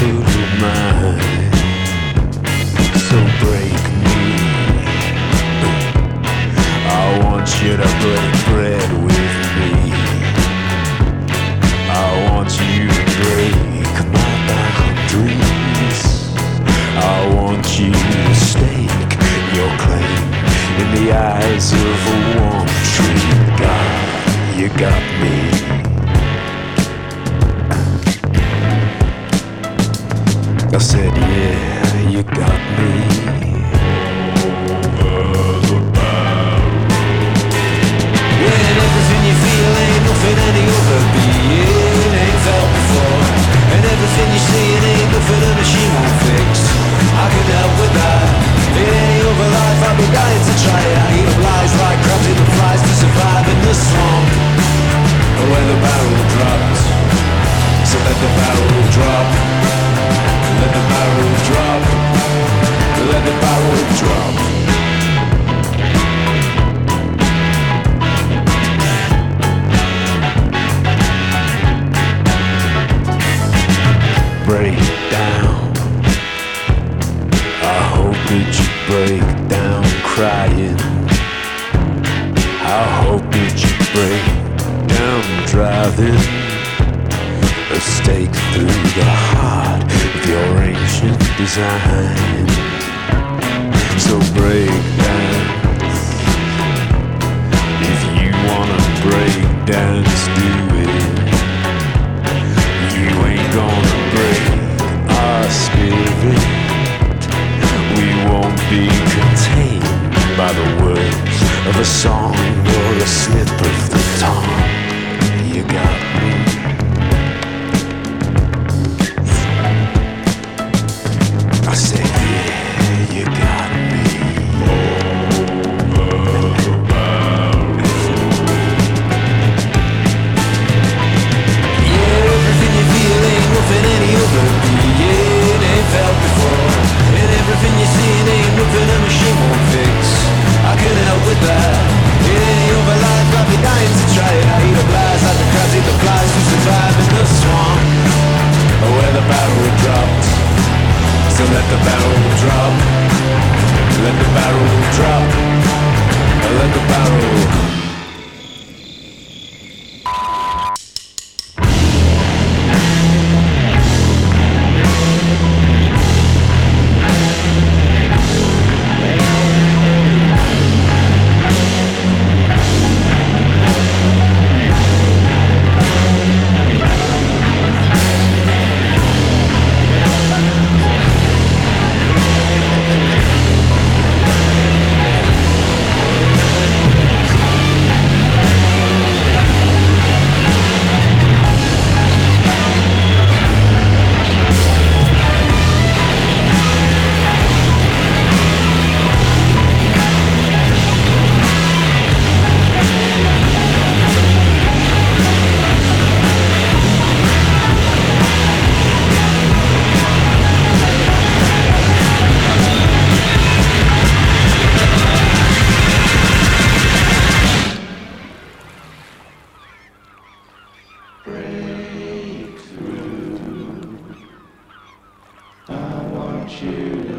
full of mine. So break me. I want you to break bread with me. I want you to break my boundaries. I want you to stake your claim in the eyes of a warm tree. God, you got me. I said, yeah, you got me. When everything you feel ain't nothing any other being ain't felt before, and everything you see ain't nothing a machine won't fix. I can help with that. In any other life I'd be dying to try it. I eat up lies like crabs in the flies to survive in the swamp where the barrel dropped. So let the barrel drop. Let the barrel drop. Let the barrel drop. Break down. I hope that you break down crying. I hope that you break down driving a stake through the heart of your ancient design. So break down. If you wanna break dance, do it. You ain't gonna break our spirit. We won't be contained by the words of a song or a slip of the tongue. You got me. I said, yeah, you got me. Yeah, everything you feel ain't nothing any other being ain't felt before, and everything you see ain't nothing a machine won't fix. I can help with that. In any other life I'd be dying to try it. I eat up lies like the crabs eat the flies to survive in the swamp where the barrel dropped. So let the barrel drop. Let the barrel drop. Let the barrel. Breakthrough. I want you to